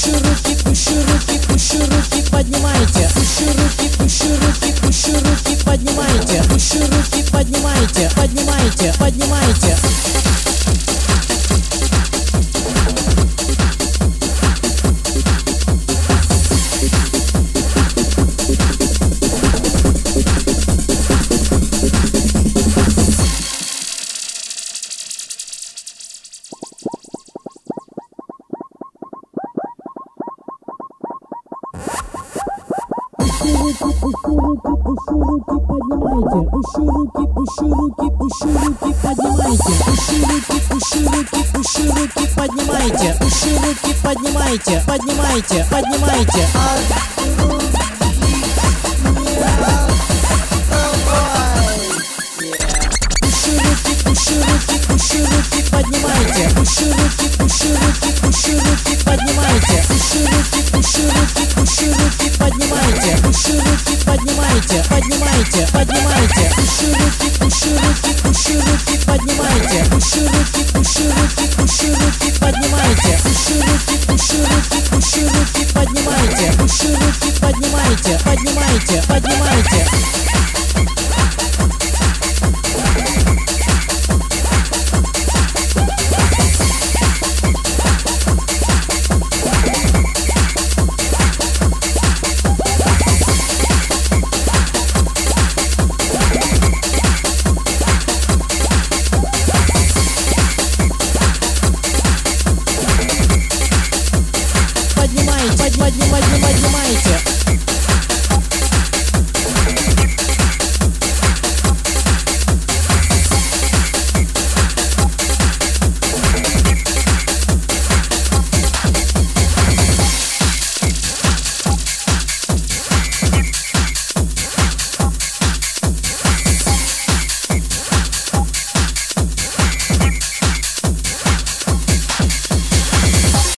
руки, поднимайте. Пущу руки, поднимайте. Пущу руки, поднимайте, поднимайте, поднимайте. Пущу руки, поднимайте. Пущу руки, поднимайте. Пущу руки, поднимайте. Пущу руки, поднимайте, поднимайте, поднимайте. Пущу руки, поднимайте. Пущу руки, поднимайте. Пущу руки, поднимайте. Пущу руки, поднимайте, поднимайте, поднимайте. Пущу руки, поднимайте. Пущу руки, поднимайте. Пущу руки, поднимайте. Пущу руки, поднимайте. Пущу руки, поднимайте, поднимайте, поднимайте. Поднимайте.